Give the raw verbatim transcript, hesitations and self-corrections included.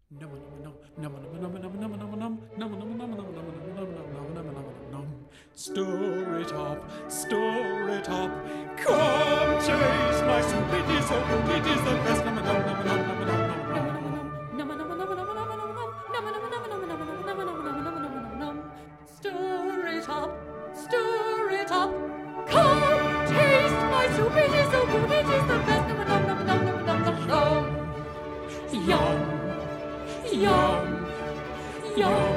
Stir it up, stir it up. Come taste my soup, it is so good, it is the best. Stir it up, stir it up. Come taste my soup, it is so good, it is the best. Yum, yum, yum, yum.